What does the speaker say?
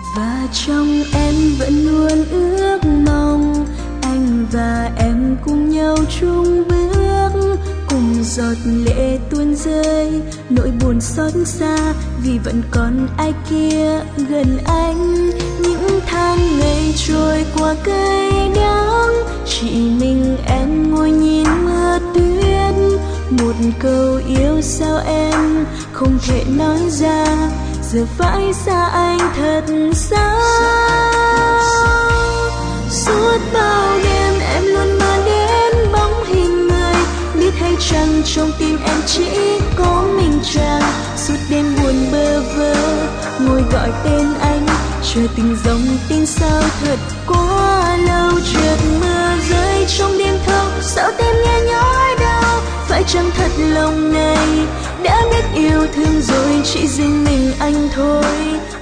Và trong em vẫn luôn ước mong anh và em cùng nhau chung bước, cùng giọt lệ tuôn rơi, nỗi buồn xót xa vì vẫn còn ai kia gần anh. Những tháng ngày trôi qua cay đắng, chỉ mình em ngồi nhìn mưa tuyết. Một câu yêu sao em không thể nói ra, giờ phải xa anh thật xa. Suốt bao đêm em luôn mơ đến bóng hình người, biết hay chăng trong tim em chỉ có mình chàng. Suốt đêm buồn bơ vơ ngồi gọi tên anh, chờ từng dòng tin sao thật quá lâu. Chợt mưa rơi trong đêm thâu, sao tim nghe nhói đau. Phải chăng thật lòng này đã biết yêu thương rồi, chỉ riêng mình anh thôi